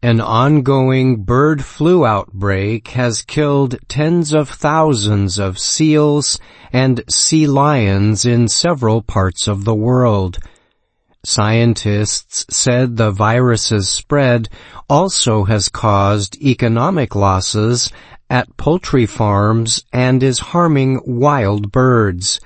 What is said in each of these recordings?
An ongoing bird flu outbreak has killed tens of thousands of seals and sea lions in several parts of the world. Scientists said the virus's spread also has caused economic losses at poultry farms and is harming wild birds.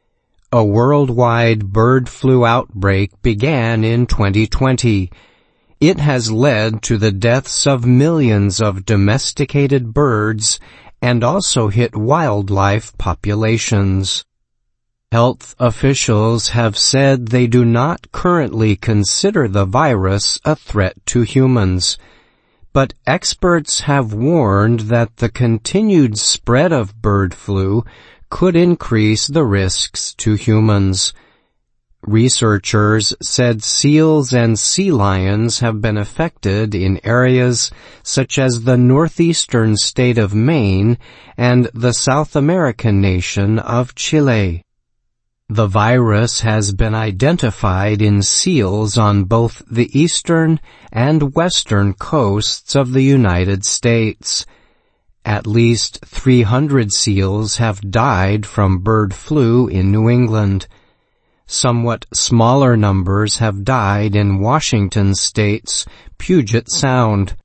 A worldwide bird flu outbreak began in 2020. It has led to the deaths of millions of domesticated birds and also hit wildlife populations. Health officials have said they do not currently consider the virus a threat to humans, but experts have warned that the continued spread of bird flu could increase the risks to humans. Researchers said seals and sea lions have been affected in areas such as the northeastern state of Maine and the South American nation of Chile. The virus has been identified in seals on both the eastern and western coasts of the United States. At least 300 seals have died from bird flu in New England. Somewhat smaller numbers have died in Washington State's Puget Sound.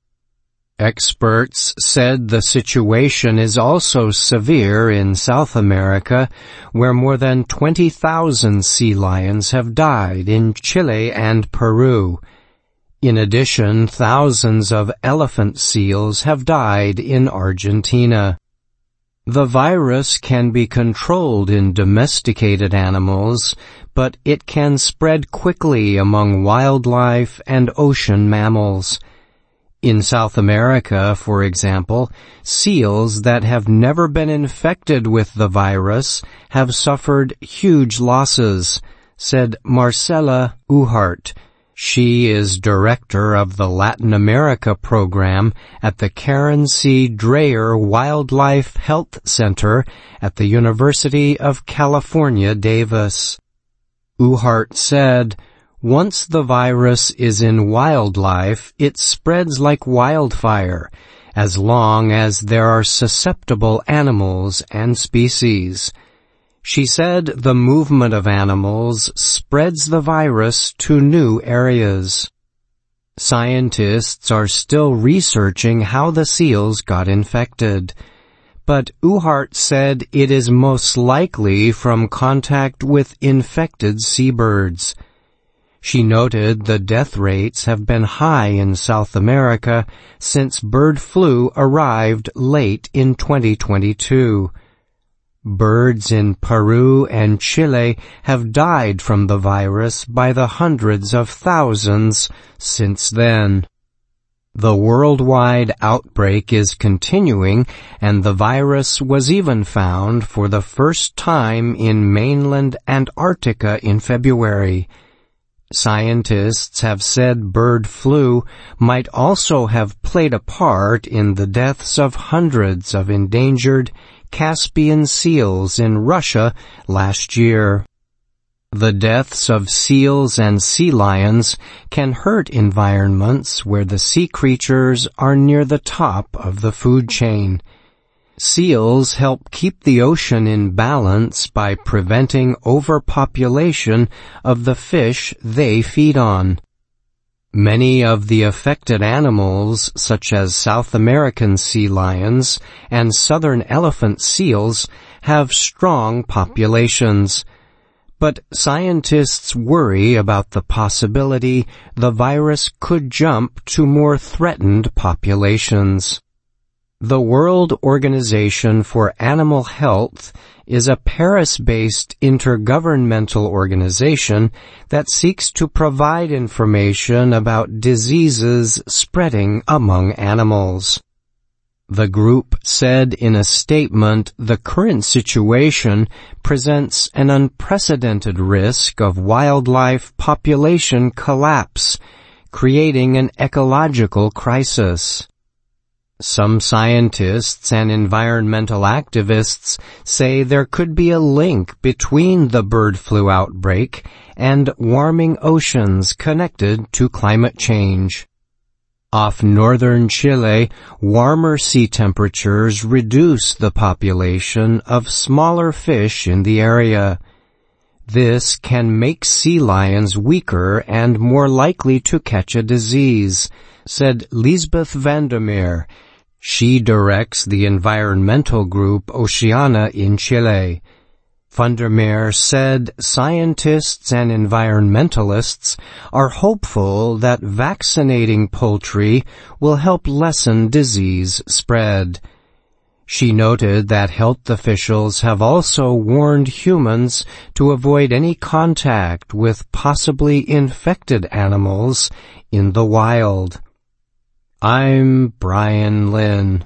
Experts said the situation is also severe in South America, where more than 20,000 sea lions have died in Chile and Peru. In addition, thousands of elephant seals have died in Argentina. The virus can be controlled in domesticated animals, but it can spread quickly among wildlife and ocean mammals. In South America, for example, seals that have never been infected with the virus have suffered huge losses, said Marcela Uhart. She is director of the Latin America program at the Karen C. Dreyer Wildlife Health Center at the University of California, Davis. Uhart said, "Once the virus is in wildlife, it spreads like wildfire, as long as there are susceptible animals and species." She said the movement of animals spreads the virus to new areas. Scientists are still researching how the seals got infected, but Uhart said it is most likely from contact with infected seabirds. She noted the death rates have been high in South America since bird flu arrived late in 2022. Birds in Peru and Chile have died from the virus by the hundreds of thousands since then. The worldwide outbreak is continuing, and the virus was even found for the first time in mainland Antarctica in February. Scientists have said bird flu might also have played a part in the deaths of hundreds of endangered Caspian seals in Russia last year. The deaths of seals and sea lions can hurt environments where the sea creatures are near the top of the food chain. Seals help keep the ocean in balance by preventing overpopulation of the fish they feed on. Many of the affected animals, such as South American sea lions and southern elephant seals, have strong populations. But scientists worry about the possibility the virus could jump to more threatened populations. The World Organization for Animal Health is a Paris-based intergovernmental organization that seeks to provide information about diseases spreading among animals. The group said in a statement the current situation presents an unprecedented risk of wildlife population collapse, creating an ecological crisis. Some scientists and environmental activists say there could be a link between the bird flu outbreak and warming oceans connected to climate change. Off northern Chile, warmer sea temperatures reduce the population of smaller fish in the area. This can make sea lions weaker and more likely to catch a disease, said Lisbeth Vandermeer. She directs the environmental group Oceana in Chile. Vandermeer said scientists and environmentalists are hopeful that vaccinating poultry will help lessen disease spread. She noted that health officials have also warned humans to avoid any contact with possibly infected animals in the wild. I'm Brian Lynn.